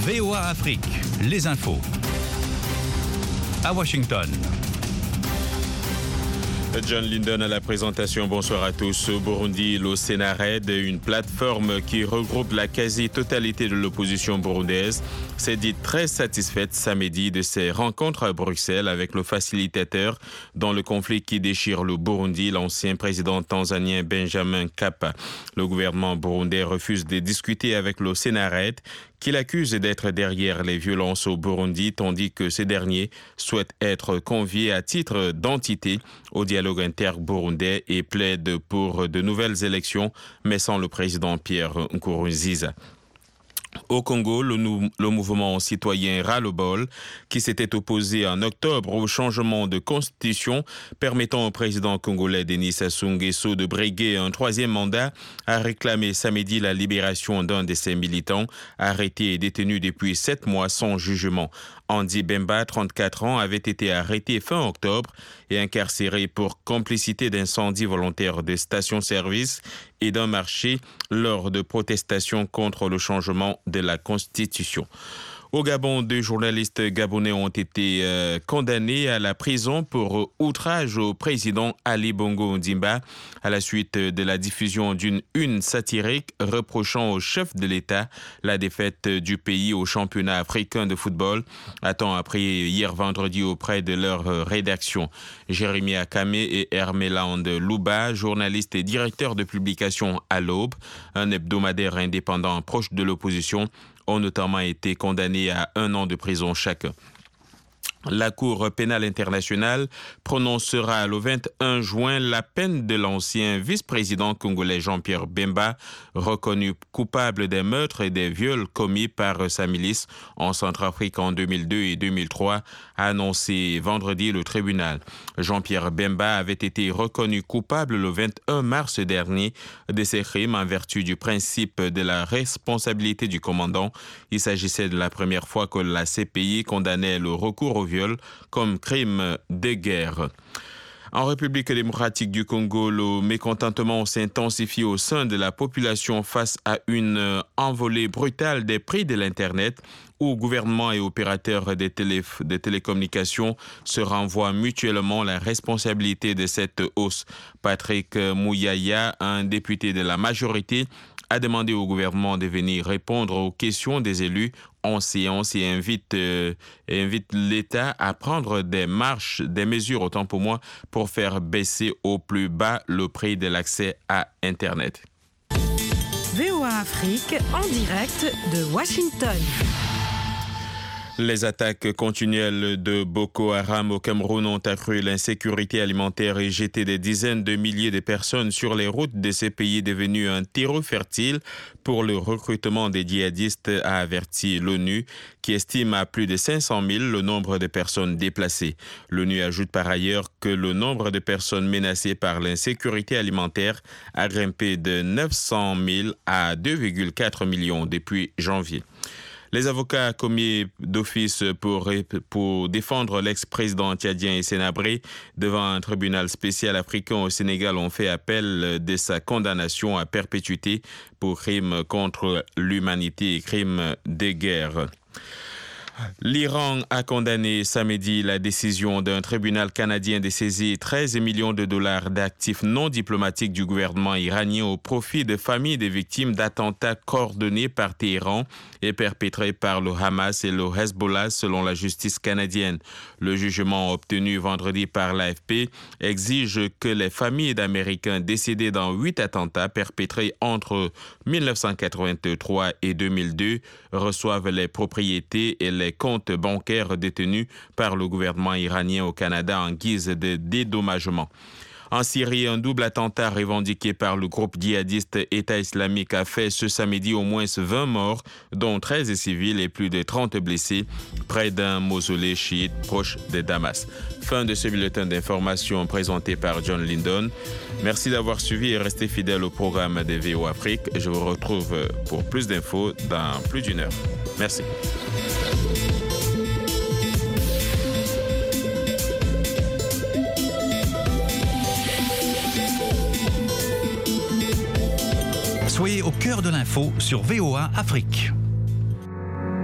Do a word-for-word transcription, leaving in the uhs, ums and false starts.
V O A Afrique, les infos. À Washington. John Lindon à la présentation. Bonsoir à tous. Au Burundi, le Sénarède, une plateforme qui regroupe la quasi-totalité de l'opposition burundaise, s'est dit très satisfaite samedi de ses rencontres à Bruxelles avec le facilitateur dans le conflit qui déchire le Burundi, l'ancien président tanzanien Benjamin Mkapa. Le gouvernement burundais refuse de discuter avec le Sénarède, qu'il accuse d'être derrière les violences au Burundi, tandis que ces derniers souhaitent être conviés à titre d'entité au dialogue inter-burundais et plaident pour de nouvelles élections, mais sans le président Pierre Nkurunziza. Au Congo, le, nou- le mouvement citoyen Ras-le-Bol, qui s'était opposé en octobre au changement de constitution permettant au président congolais Denis Sassou Nguesso de briguer un troisième mandat, a réclamé samedi la libération d'un de ses militants, arrêté et détenu depuis sept mois sans jugement. Andy Bemba, trente-quatre ans, avait été arrêté fin octobre et incarcéré pour complicité d'incendie volontaire de stations-service et d'un marché lors de protestations contre le changement de la Constitution. Au Gabon, deux journalistes gabonais ont été euh, condamnés à la prison pour outrage au président Ali Bongo Ondimba à la suite de la diffusion d'une une satirique reprochant au chef de l'État la défaite du pays au championnat africain de football, a t on appris hier vendredi auprès de leur rédaction. Jérémy Akame et Herméland Louba, journalistes et directeurs de publication à l'Aube, un hebdomadaire indépendant proche de l'opposition, ont notamment été condamnés à un an de prison chacun. La Cour pénale internationale prononcera le vingt et un juin la peine de l'ancien vice-président congolais Jean-Pierre Bemba, reconnu coupable des meurtres et des viols commis par sa milice en Centrafrique en deux mille deux et deux mille trois, a annoncé vendredi le tribunal. Jean-Pierre Bemba avait été reconnu coupable le vingt et un mars dernier de ces crimes en vertu du principe de la responsabilité du commandant. Il s'agissait de la première fois que la C P I condamnait le recours au viol comme crime de guerre. En République démocratique du Congo, le mécontentement s'intensifie au sein de la population face à une envolée brutale des prix de l'Internet, où gouvernement et opérateurs des, télé- des télécommunications se renvoient mutuellement la responsabilité de cette hausse. Patrick Mouyaya, un député de la majorité, a demandé au gouvernement de venir répondre aux questions des élus en séance et invite, euh, invite l'État à prendre des marches, des mesures, autant pour moi, pour faire baisser au plus bas le prix de l'accès à Internet. V O A Afrique en direct de Washington. Les attaques continuelles de Boko Haram au Cameroun ont accru l'insécurité alimentaire et jeté des dizaines de milliers de personnes sur les routes de ces pays devenus un terreau fertile pour le recrutement des djihadistes, a averti l'ONU, qui estime à plus de cinq cent mille le nombre de personnes déplacées. L'ONU ajoute par ailleurs que le nombre de personnes menacées par l'insécurité alimentaire a grimpé de neuf cent mille à deux virgule quatre millions depuis janvier. Les avocats commis d'office pour, pour défendre l'ex-président tchadien Hissène Habré devant un tribunal spécial africain au Sénégal ont fait appel de sa condamnation à perpétuité pour crimes contre l'humanité et crimes de guerre. L'Iran a condamné samedi la décision d'un tribunal canadien de saisir treize millions de dollars d'actifs non diplomatiques du gouvernement iranien au profit de familles de victimes d'attentats coordonnés par Téhéran et perpétrés par le Hamas et le Hezbollah selon la justice canadienne. Le jugement obtenu vendredi par l'A F P exige que les familles d'Américains décédés dans huit attentats perpétrés entre mille neuf cent quatre-vingt-trois et deux mille deux reçoivent les propriétés et les comptes bancaires détenus par le gouvernement iranien au Canada en guise de dédommagement. En Syrie, un double attentat revendiqué par le groupe djihadiste État islamique a fait ce samedi au moins vingt morts, dont treize civils et plus de trente blessés, près d'un mausolée chiite proche de Damas. Fin de ce bulletin d'information présenté par John Lindon. Merci d'avoir suivi et resté fidèle au programme de V O Afrique. Je vous retrouve pour plus d'infos dans plus d'une heure. Merci. Soyez au cœur de l'info sur V O A Afrique.